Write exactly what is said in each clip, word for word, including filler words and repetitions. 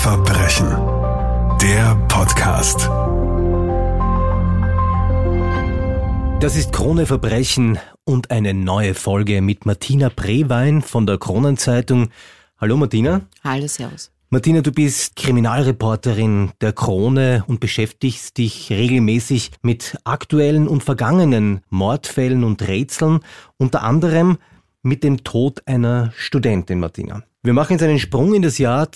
Verbrechen. Der Podcast. Das ist Krone Verbrechen und eine neue Folge mit Martina Brewein von der Kronenzeitung. Hallo Martina. Hallo, servus. Martina, du bist Kriminalreporterin der Krone und beschäftigst dich regelmäßig mit aktuellen und vergangenen Mordfällen und Rätseln, unter anderem mit dem Tod einer Studentin, Martina. Wir machen jetzt einen Sprung in das Jahr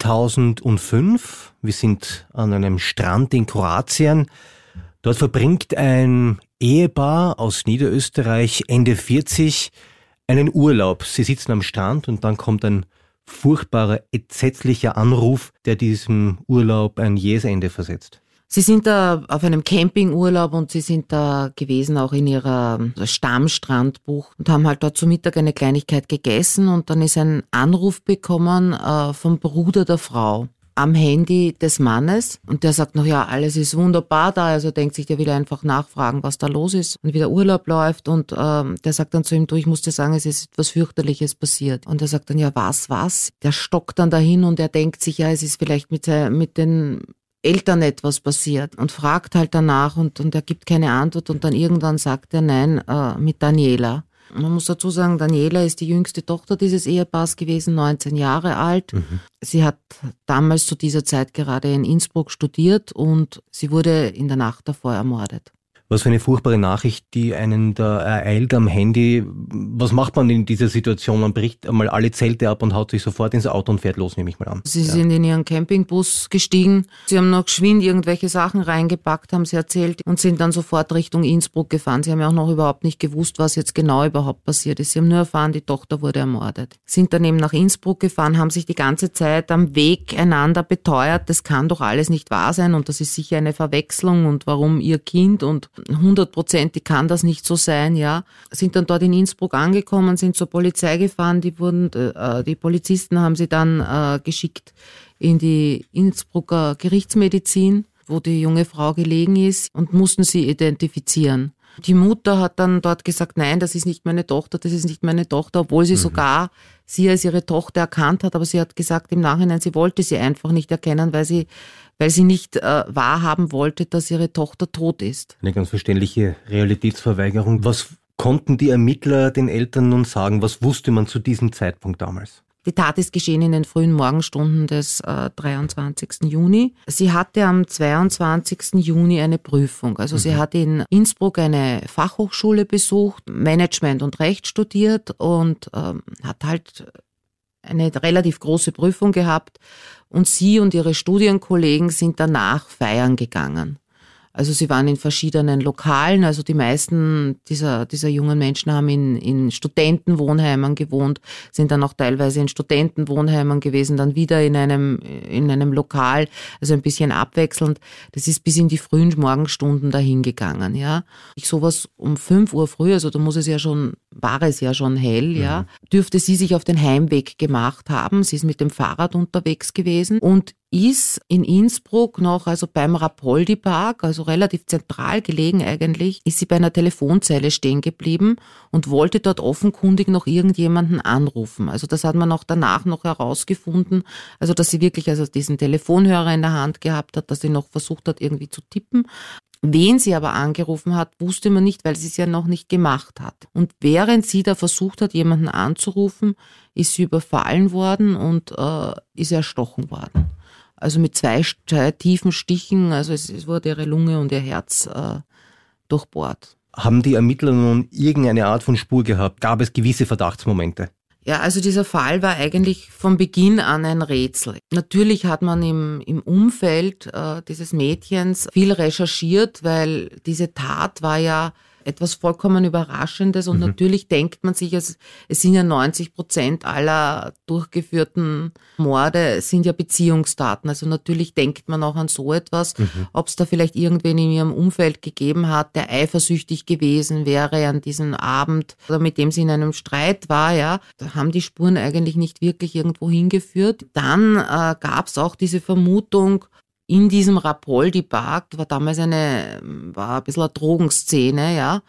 zweitausendfünf. Wir sind an einem Strand in Kroatien. Dort verbringt ein Ehepaar aus Niederösterreich, Ende vierzig, einen Urlaub. Sie sitzen am Strand und dann kommt ein furchtbarer, entsetzlicher Anruf, der diesem Urlaub ein jähes Ende versetzt. Sie sind da auf einem Campingurlaub und Sie sind da gewesen, auch in Ihrer Stammstrandbuch, und haben halt dort zu Mittag eine Kleinigkeit gegessen, und dann ist ein Anruf bekommen äh, vom Bruder der Frau am Handy des Mannes, und der sagt noch, ja, alles ist wunderbar da, also denkt sich, der will einfach nachfragen, was da los ist und wie der Urlaub läuft, und ähm, der sagt dann zu ihm, du, ich muss dir sagen, es ist etwas Fürchterliches passiert. Und er sagt dann, ja, was, was? Der stockt dann dahin und er denkt sich, ja, es ist vielleicht mit, mit den Eltern etwas passiert, und fragt halt danach, und, und er gibt keine Antwort, und dann irgendwann sagt er, nein, äh, mit Daniela. Man muss dazu sagen, Daniela ist die jüngste Tochter dieses Ehepaars gewesen, neunzehn Jahre alt. Mhm. Sie hat damals zu dieser Zeit gerade in Innsbruck studiert und sie wurde in der Nacht davor ermordet. Was für eine furchtbare Nachricht, die einen da ereilt am Handy. Was macht man in dieser Situation? Man bricht einmal alle Zelte ab und haut sich sofort ins Auto und fährt los, nehme ich mal an. Sie ja. sind in ihren Campingbus gestiegen. Sie haben noch geschwind irgendwelche Sachen reingepackt, haben sie erzählt, und sind dann sofort Richtung Innsbruck gefahren. Sie haben ja auch noch überhaupt nicht gewusst, was jetzt genau überhaupt passiert ist. Sie haben nur erfahren, die Tochter wurde ermordet. Sind dann eben nach Innsbruck gefahren, haben sich die ganze Zeit am Weg einander beteuert, das kann doch alles nicht wahr sein und das ist sicher eine Verwechslung, und warum ihr Kind, und hundertprozentig kann das nicht so sein, ja. Sind dann dort in Innsbruck angekommen, sind zur Polizei gefahren, die wurden, äh, die Polizisten haben sie dann äh, geschickt in die Innsbrucker Gerichtsmedizin, wo die junge Frau gelegen ist, und mussten sie identifizieren. Die Mutter hat dann dort gesagt, nein, das ist nicht meine Tochter, das ist nicht meine Tochter, obwohl sie mhm. sogar sie als ihre Tochter erkannt hat, aber sie hat gesagt im Nachhinein, sie wollte sie einfach nicht erkennen, weil sie weil sie nicht äh, wahrhaben wollte, dass ihre Tochter tot ist. Eine ganz verständliche Realitätsverweigerung. Was konnten die Ermittler den Eltern nun sagen? Was wusste man zu diesem Zeitpunkt damals? Die Tat ist geschehen in den frühen Morgenstunden des äh, dreiundzwanzigsten Juni. Sie hatte am zweiundzwanzigsten Juni eine Prüfung. Also mhm. sie hat in Innsbruck eine Fachhochschule besucht, Management und Recht studiert und ähm, hat halt eine relativ große Prüfung gehabt, und sie und ihre Studienkollegen sind danach feiern gegangen. Also sie waren in verschiedenen Lokalen, also die meisten dieser, dieser jungen Menschen haben in, in Studentenwohnheimen gewohnt, sind dann auch teilweise in Studentenwohnheimen gewesen, dann wieder in einem, in einem Lokal, also ein bisschen abwechselnd. Das ist bis in die frühen Morgenstunden dahin gegangen, ja. Ich sowas um fünf Uhr früh, also da muss es ja schon, war es ja schon hell, ja, mhm. dürfte sie sich auf den Heimweg gemacht haben. Sie ist mit dem Fahrrad unterwegs gewesen und ist in Innsbruck noch, also beim Rapoldi-Park, also relativ zentral gelegen eigentlich, ist sie bei einer Telefonzelle stehen geblieben und wollte dort offenkundig noch irgendjemanden anrufen. Also das hat man auch danach noch herausgefunden, also dass sie wirklich also diesen Telefonhörer in der Hand gehabt hat, dass sie noch versucht hat irgendwie zu tippen. Wen sie aber angerufen hat, wusste man nicht, weil sie es ja noch nicht gemacht hat. Und während sie da versucht hat, jemanden anzurufen, ist sie überfallen worden und äh, ist erstochen worden. Also mit zwei, zwei tiefen Stichen, also es, es wurde ihre Lunge und ihr Herz äh, durchbohrt. Haben die Ermittler nun irgendeine Art von Spur gehabt? Gab es gewisse Verdachtsmomente? Ja, also dieser Fall war eigentlich von Beginn an ein Rätsel. Natürlich hat man im, im Umfeld äh, dieses Mädchens viel recherchiert, weil diese Tat war ja etwas vollkommen Überraschendes, und mhm. natürlich denkt man sich, es, es sind ja neunzig Prozent aller durchgeführten Morde sind ja Beziehungstaten. Also natürlich denkt man auch an so etwas, mhm. ob es da vielleicht irgendwen in ihrem Umfeld gegeben hat, der eifersüchtig gewesen wäre an diesem Abend oder mit dem sie in einem Streit war, ja. Da haben die Spuren eigentlich nicht wirklich irgendwo hingeführt. Dann äh, gab es auch diese Vermutung, in diesem Rapoldi-Park war damals eine, war ein bisschen eine Drogenszene, ja.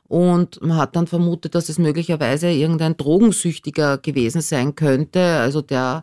Und man hat dann vermutet, dass es möglicherweise irgendein Drogensüchtiger gewesen sein könnte, also der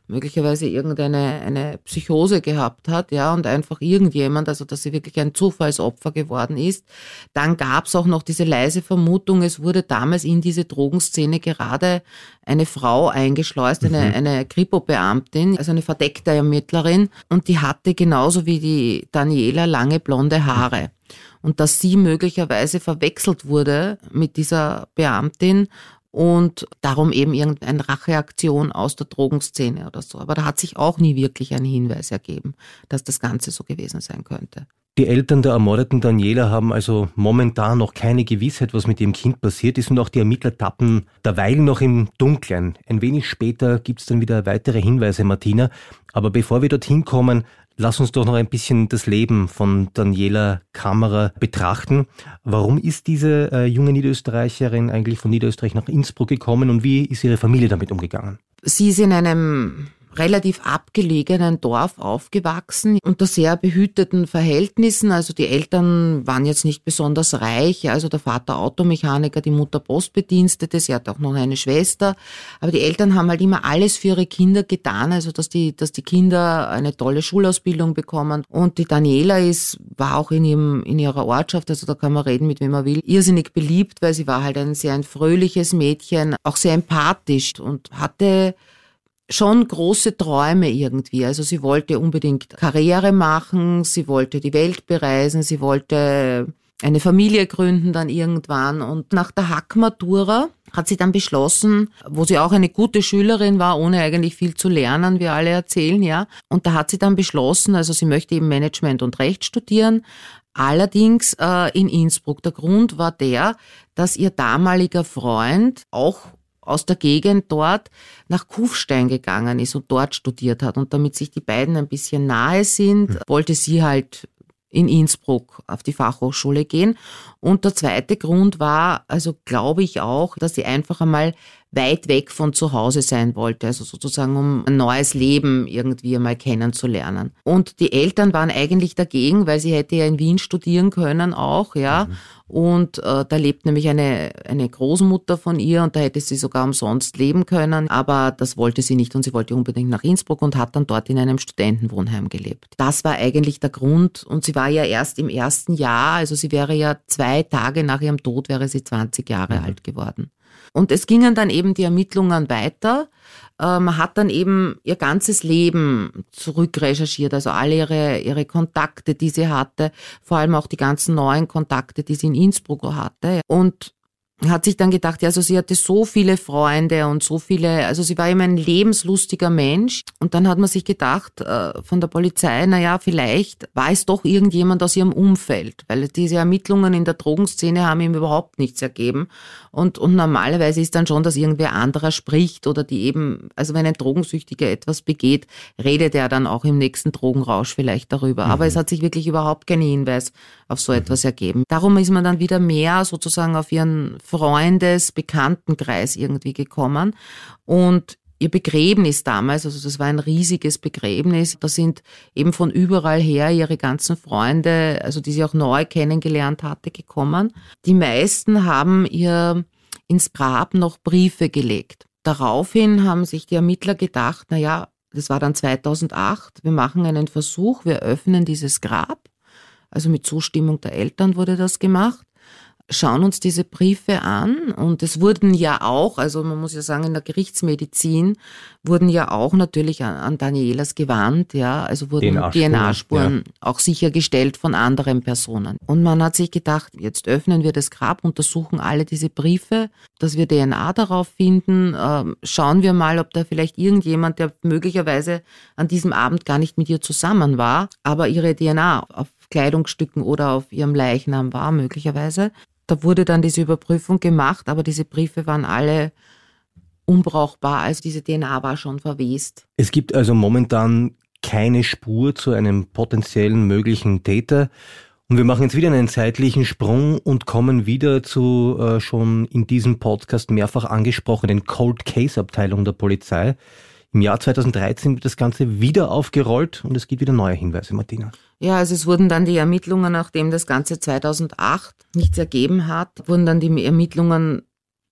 möglicherweise irgendeine eine Psychose gehabt hat, ja, und einfach irgendjemand, also dass sie wirklich ein Zufallsopfer geworden ist. Dann gab es auch noch diese leise Vermutung, es wurde damals in diese Drogenszene gerade eine Frau eingeschleust, eine, mhm. eine Kripo-Beamtin, also eine verdeckte Ermittlerin, und die hatte genauso wie die Daniela lange blonde Haare. Und dass sie möglicherweise verwechselt wurde mit dieser Beamtin und darum eben irgendeine Racheaktion aus der Drogenszene oder so. Aber da hat sich auch nie wirklich ein Hinweis ergeben, dass das Ganze so gewesen sein könnte. Die Eltern der ermordeten Daniela haben also momentan noch keine Gewissheit, was mit ihrem Kind passiert ist, und auch die Ermittler tappen derweil noch im Dunkeln. Ein wenig später gibt es dann wieder weitere Hinweise, Martina. Aber bevor wir dorthin kommen, lass uns doch noch ein bisschen das Leben von Daniela Kammerer betrachten. Warum ist diese äh, junge Niederösterreicherin eigentlich von Niederösterreich nach Innsbruck gekommen und wie ist ihre Familie damit umgegangen? Sie ist in einem relativ abgelegenen Dorf aufgewachsen, unter sehr behüteten Verhältnissen. Also die Eltern waren jetzt nicht besonders reich, also der Vater Automechaniker, die Mutter Postbedienstete, sie hat auch noch eine Schwester. Aber die Eltern haben halt immer alles für ihre Kinder getan, also dass die, dass die Kinder eine tolle Schulausbildung bekommen. Und die Daniela ist, war auch in ihrem, in ihrer Ortschaft, also da kann man reden, mit wem man will, irrsinnig beliebt, weil sie war halt ein sehr ein fröhliches Mädchen, auch sehr empathisch und hatte schon große Träume irgendwie. Also sie wollte unbedingt Karriere machen, sie wollte die Welt bereisen, sie wollte eine Familie gründen dann irgendwann. Und nach der Hack-Matura hat sie dann beschlossen, wo sie auch eine gute Schülerin war, ohne eigentlich viel zu lernen, wie alle erzählen, ja. Und da hat sie dann beschlossen, also sie möchte eben Management und Recht studieren, allerdings äh, in Innsbruck. Der Grund war der, dass ihr damaliger Freund auch aus der Gegend dort nach Kufstein gegangen ist und dort studiert hat. Und damit sich die beiden ein bisschen nahe sind, wollte sie halt in Innsbruck auf die Fachhochschule gehen. Und der zweite Grund war, also glaube ich auch, dass sie einfach einmal weit weg von zu Hause sein wollte, also sozusagen um ein neues Leben irgendwie einmal kennenzulernen. Und die Eltern waren eigentlich dagegen, weil sie hätte ja in Wien studieren können auch, ja. Mhm. Und äh, da lebt nämlich eine eine Großmutter von ihr und da hätte sie sogar umsonst leben können, aber das wollte sie nicht und sie wollte unbedingt nach Innsbruck und hat dann dort in einem Studentenwohnheim gelebt. Das war eigentlich der Grund und sie war ja erst im ersten Jahr, also sie wäre ja zwei Tage nach ihrem Tod wäre sie zwanzig Jahre mhm. alt geworden. Und es gingen dann eben die Ermittlungen weiter. Man hat dann eben ihr ganzes Leben zurückrecherchiert, also alle ihre, ihre Kontakte, die sie hatte, vor allem auch die ganzen neuen Kontakte, die sie in Innsbruck hatte. Und hat sich dann gedacht, ja, also sie hatte so viele Freunde und so viele, also sie war immer ein lebenslustiger Mensch. Und dann hat man sich gedacht äh, von der Polizei, na ja, vielleicht war es doch irgendjemand aus ihrem Umfeld, weil diese Ermittlungen in der Drogenszene haben ihm überhaupt nichts ergeben. Und, und normalerweise ist dann schon, dass irgendwer anderer spricht oder die eben, also wenn ein Drogensüchtiger etwas begeht, redet er dann auch im nächsten Drogenrausch vielleicht darüber. Mhm. Aber es hat sich wirklich überhaupt kein Hinweis auf so mhm. etwas ergeben. Darum ist man dann wieder mehr sozusagen auf ihren Freundes-, Bekanntenkreis irgendwie gekommen. Und ihr Begräbnis damals, also das war ein riesiges Begräbnis, da sind eben von überall her ihre ganzen Freunde, also die sie auch neu kennengelernt hatte, gekommen. Die meisten haben ihr ins Grab noch Briefe gelegt. Daraufhin haben sich die Ermittler gedacht, na ja, das war dann zweitausendacht, wir machen einen Versuch, wir öffnen dieses Grab. Also mit Zustimmung der Eltern wurde das gemacht. Schauen uns diese Briefe an und es wurden ja auch, also man muss ja sagen, in der Gerichtsmedizin wurden ja auch natürlich an, an Danielas gewandt, ja, also wurden D N A-Spuren ja. auch sichergestellt von anderen Personen. Und man hat sich gedacht, jetzt öffnen wir das Grab, untersuchen alle diese Briefe, dass wir D N A darauf finden, äh, schauen wir mal, ob da vielleicht irgendjemand, der möglicherweise an diesem Abend gar nicht mit ihr zusammen war, aber ihre D N A auf Kleidungsstücken oder auf ihrem Leichnam war möglicherweise. Da wurde dann diese Überprüfung gemacht, aber diese Briefe waren alle unbrauchbar, also diese D N A war schon verwest. Es gibt also momentan keine Spur zu einem potenziellen möglichen Täter. Und wir machen jetzt wieder einen zeitlichen Sprung und kommen wieder zu äh, schon in diesem Podcast mehrfach angesprochenen Cold Case Abteilung der Polizei. Im Jahr zweitausenddreizehn wird das Ganze wieder aufgerollt und es gibt wieder neue Hinweise, Martina. Ja, also es wurden dann die Ermittlungen, nachdem das Ganze zweitausendacht nichts ergeben hat, wurden dann die Ermittlungen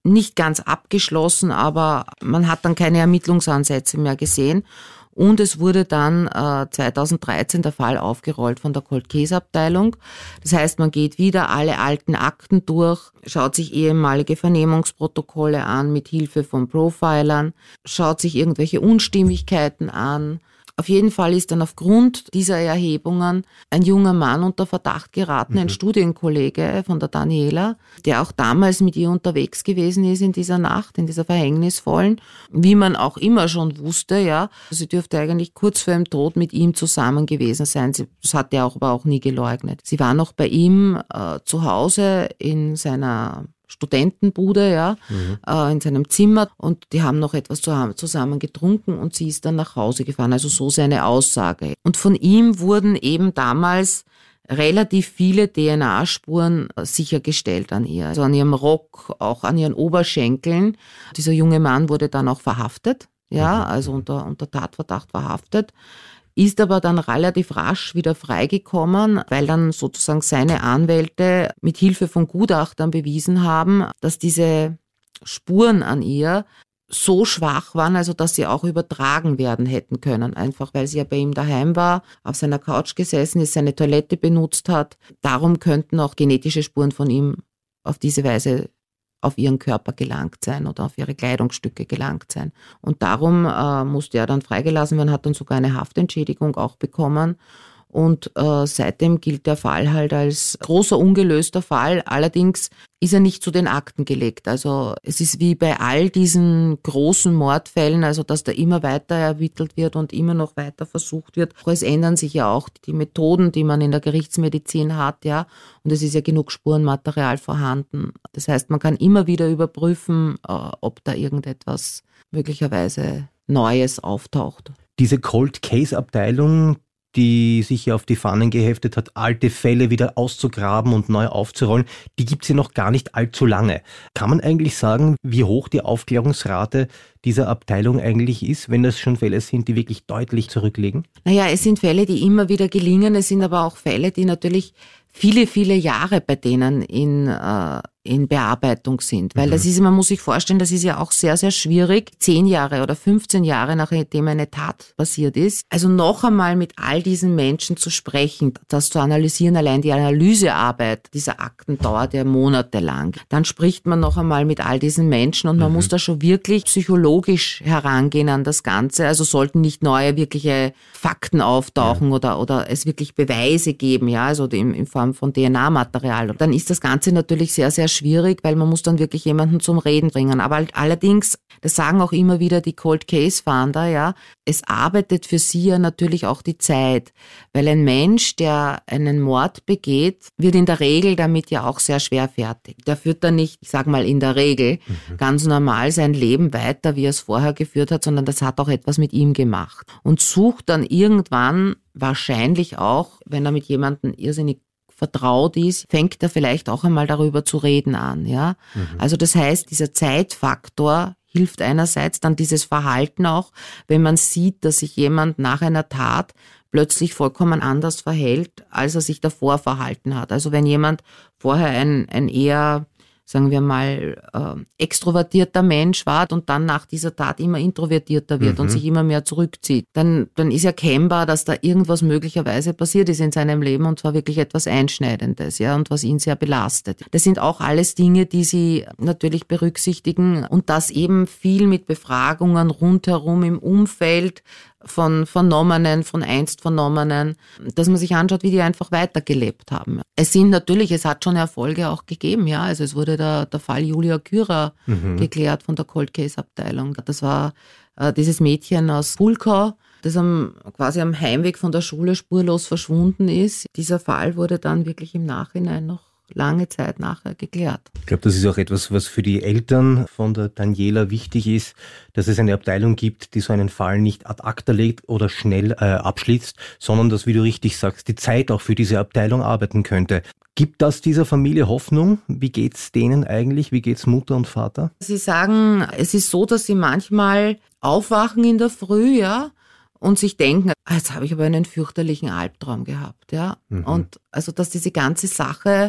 nicht ganz abgeschlossen, aber man hat dann keine Ermittlungsansätze mehr gesehen. Und es wurde dann äh, zweitausenddreizehn der Fall aufgerollt von der Cold Case Abteilung. Das heißt, man geht wieder alle alten Akten durch, schaut sich ehemalige Vernehmungsprotokolle an mit Hilfe von Profilern, schaut sich irgendwelche Unstimmigkeiten an. Auf jeden Fall ist dann aufgrund dieser Erhebungen ein junger Mann unter Verdacht geraten, mhm. ein Studienkollege von der Daniela, der auch damals mit ihr unterwegs gewesen ist in dieser Nacht, in dieser verhängnisvollen, wie man auch immer schon wusste, ja. Sie dürfte eigentlich kurz vor ihrem Tod mit ihm zusammen gewesen sein. Sie, das hat er auch, aber auch nie geleugnet. Sie war noch bei ihm äh, zu Hause in seiner Studentenbude, ja, mhm. äh, in seinem Zimmer, und die haben noch etwas zusammen getrunken und sie ist dann nach Hause gefahren, also so seine Aussage. Und von ihm wurden eben damals relativ viele D N A-Spuren sichergestellt an ihr, also an ihrem Rock, auch an ihren Oberschenkeln. Dieser junge Mann wurde dann auch verhaftet, ja, also unter, unter Tatverdacht verhaftet. Ist aber dann relativ rasch wieder freigekommen, weil dann sozusagen seine Anwälte mit Hilfe von Gutachtern bewiesen haben, dass diese Spuren an ihr so schwach waren, also dass sie auch übertragen werden hätten können, einfach weil sie ja bei ihm daheim war, auf seiner Couch gesessen ist, seine Toilette benutzt hat. Darum könnten auch genetische Spuren von ihm auf diese Weise auf ihren Körper gelangt sein oder auf ihre Kleidungsstücke gelangt sein. Und darum äh, musste er dann freigelassen werden, hat dann sogar eine Haftentschädigung auch bekommen. Und äh, seitdem gilt der Fall halt als großer ungelöster Fall. Allerdings ist er nicht zu den Akten gelegt. Also es ist wie bei all diesen großen Mordfällen, also dass da immer weiter ermittelt wird und immer noch weiter versucht wird. Es ändern sich ja auch die Methoden, die man in der Gerichtsmedizin hat, ja. Und es ist ja genug Spurenmaterial vorhanden. Das heißt, man kann immer wieder überprüfen, äh, ob da irgendetwas möglicherweise Neues auftaucht. Diese Cold Case Abteilung, die sich ja auf die Fahnen geheftet hat, alte Fälle wieder auszugraben und neu aufzurollen, die gibt es ja noch gar nicht allzu lange. Kann man eigentlich sagen, wie hoch die Aufklärungsrate dieser Abteilung eigentlich ist, wenn das schon Fälle sind, die wirklich deutlich zurückliegen? Naja, es sind Fälle, die immer wieder gelingen, es sind aber auch Fälle, die natürlich viele, viele Jahre bei denen in, äh, in Bearbeitung sind. Weil mhm. das ist, man muss sich vorstellen, das ist ja auch sehr, sehr schwierig, zehn Jahre oder fünfzehn Jahre nachdem eine Tat passiert ist. Also noch einmal mit all diesen Menschen zu sprechen, das zu analysieren, allein die Analysearbeit dieser Akten dauert ja monatelang. Dann spricht man noch einmal mit all diesen Menschen und man mhm. muss da schon wirklich psychologisch herangehen an das Ganze. Also sollten nicht neue wirkliche Fakten auftauchen ja. oder, oder es wirklich Beweise geben, ja, also in, in Form von D N A-Material. Dann ist das Ganze natürlich sehr, sehr schwierig, weil man muss dann wirklich jemanden zum Reden bringen. Aber allerdings, das sagen auch immer wieder die Cold Case Fahnder, ja, es arbeitet für sie ja natürlich auch die Zeit, weil ein Mensch, der einen Mord begeht, wird in der Regel damit ja auch sehr schwer fertig. Der führt dann nicht, ich sag mal in der Regel, mhm. ganz normal sein Leben weiter, wie er es vorher geführt hat, sondern das hat auch etwas mit ihm gemacht. Und sucht dann irgendwann wahrscheinlich auch, wenn er mit jemandem irrsinnig vertraut ist, fängt er vielleicht auch einmal darüber zu reden an, ja. Mhm. Also das heißt, dieser Zeitfaktor hilft einerseits, dann dieses Verhalten auch, wenn man sieht, dass sich jemand nach einer Tat plötzlich vollkommen anders verhält, als er sich davor verhalten hat. Also wenn jemand vorher ein, ein eher, sagen wir mal, äh, extrovertierter Mensch war und dann nach dieser Tat immer introvertierter wird mhm. und sich immer mehr zurückzieht, dann, dann ist erkennbar, dass da irgendwas möglicherweise passiert ist in seinem Leben und zwar wirklich etwas Einschneidendes, ja, und was ihn sehr belastet. Das sind auch alles Dinge, die Sie natürlich berücksichtigen und das eben viel mit Befragungen rundherum im Umfeld von Vernommenen, von einst Vernommenen, dass man sich anschaut, wie die einfach weitergelebt haben. Es sind natürlich, es hat schon Erfolge auch gegeben, ja, also es wurde der, der Fall Julia Kürer mhm. geklärt von der Cold Case Abteilung. Das war äh, dieses Mädchen aus Pulkau, das am, quasi am Heimweg von der Schule spurlos verschwunden ist. Dieser Fall wurde dann wirklich im Nachhinein noch lange Zeit nachher geklärt. Ich glaube, das ist auch etwas, was für die Eltern von der Daniela wichtig ist, dass es eine Abteilung gibt, die so einen Fall nicht ad acta legt oder schnell äh, abschließt, sondern dass, wie du richtig sagst, die Zeit auch für diese Abteilung arbeiten könnte. Gibt das dieser Familie Hoffnung? Wie geht's denen eigentlich? Wie geht's Mutter und Vater? Sie sagen, es ist so, dass sie manchmal aufwachen in der Früh, ja, und sich denken, jetzt habe ich aber einen fürchterlichen Albtraum gehabt, ja. Mhm. Und also, dass diese ganze Sache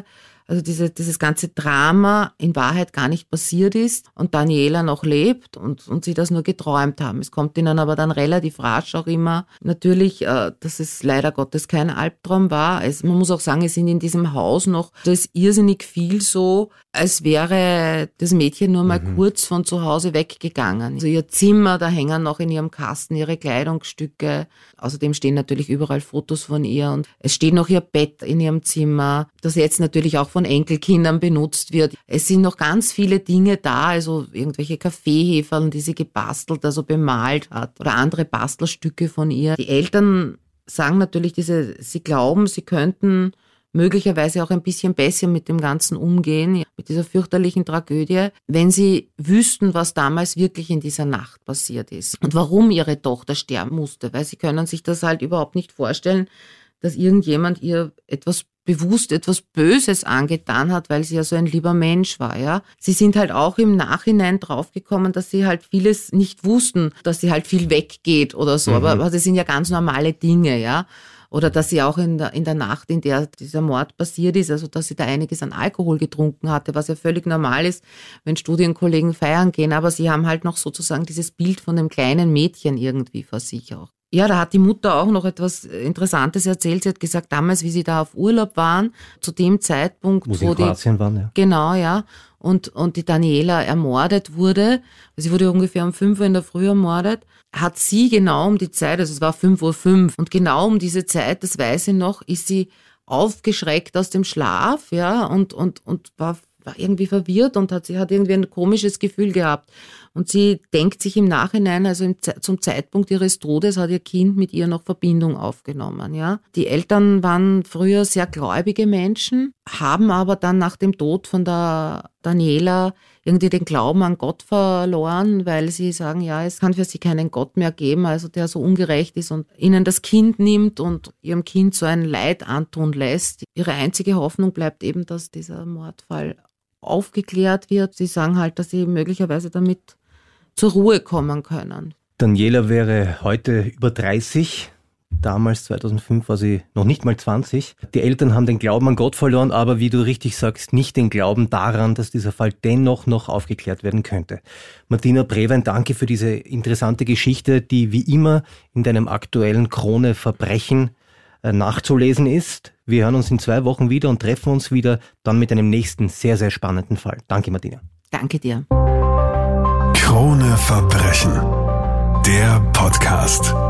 also diese, dieses ganze Drama in Wahrheit gar nicht passiert ist und Daniela noch lebt und, und sie das nur geträumt haben. Es kommt ihnen aber dann relativ rasch auch immer natürlich, äh, dass es leider Gottes kein Albtraum war. Also man muss auch sagen, es sind in diesem Haus noch, da ist irrsinnig viel so, als wäre das Mädchen nur mal mhm. kurz von zu Hause weggegangen. Also ihr Zimmer, da hängen noch in ihrem Kasten ihre Kleidungsstücke. Außerdem stehen natürlich überall Fotos von ihr und es steht noch ihr Bett in ihrem Zimmer, das jetzt natürlich auch von Enkelkindern benutzt wird. Es sind noch ganz viele Dinge da, also irgendwelche Kaffeeheferln, die sie gebastelt, also bemalt hat oder andere Bastelstücke von ihr. Die Eltern sagen natürlich, diese, sie glauben, sie könnten möglicherweise auch ein bisschen besser mit dem Ganzen umgehen, mit dieser fürchterlichen Tragödie, wenn sie wüssten, was damals wirklich in dieser Nacht passiert ist und warum ihre Tochter sterben musste, weil sie können sich das halt überhaupt nicht vorstellen, dass irgendjemand ihr etwas bewusst etwas Böses angetan hat, weil sie ja so ein lieber Mensch war, ja. Sie sind halt auch im Nachhinein draufgekommen, dass sie halt vieles nicht wussten, dass sie halt viel weggeht oder so, mhm. aber, aber das sind ja ganz normale Dinge, ja. Oder dass sie auch in der, in der Nacht, in der dieser Mord passiert ist, also dass sie da einiges an Alkohol getrunken hatte, was ja völlig normal ist, wenn Studienkollegen feiern gehen. Aber sie haben halt noch sozusagen dieses Bild von dem kleinen Mädchen irgendwie vor sich auch. Ja, da hat die Mutter auch noch etwas Interessantes erzählt. Sie hat gesagt, damals, wie sie da auf Urlaub waren, zu dem Zeitpunkt, wo sie wo in Kroatien waren, ja. Genau, ja. Und, und die Daniela ermordet wurde, sie wurde ungefähr um fünf Uhr in der Früh ermordet, hat sie genau um die Zeit, also es war fünf Uhr fünf, und genau um diese Zeit, das weiß ich noch, ist sie aufgeschreckt aus dem Schlaf, ja, und, und, und war, war irgendwie verwirrt und hat, sie hat irgendwie ein komisches Gefühl gehabt. Und sie denkt sich im Nachhinein, also im, zum Zeitpunkt ihres Todes hat ihr Kind mit ihr noch Verbindung aufgenommen, ja. Die Eltern waren früher sehr gläubige Menschen, haben aber dann nach dem Tod von der Daniela irgendwie den Glauben an Gott verloren, weil sie sagen, ja, es kann für sie keinen Gott mehr geben, also der so ungerecht ist und ihnen das Kind nimmt und ihrem Kind so ein Leid antun lässt. Ihre einzige Hoffnung bleibt eben, dass dieser Mordfall aufgeklärt wird. Sie sagen halt, dass sie möglicherweise damit zur Ruhe kommen können. Daniela wäre heute über dreißig. Damals, zweitausendfünf, war sie noch nicht mal zwanzig. Die Eltern haben den Glauben an Gott verloren, aber wie du richtig sagst, nicht den Glauben daran, dass dieser Fall dennoch noch aufgeklärt werden könnte. Martina Brewein, danke für diese interessante Geschichte, die wie immer in deinem aktuellen Krone Verbrechen äh, nachzulesen ist. Wir hören uns in zwei Wochen wieder und treffen uns wieder dann mit einem nächsten sehr, sehr spannenden Fall. Danke, Martina. Danke dir. Krone Verbrechen, der Podcast.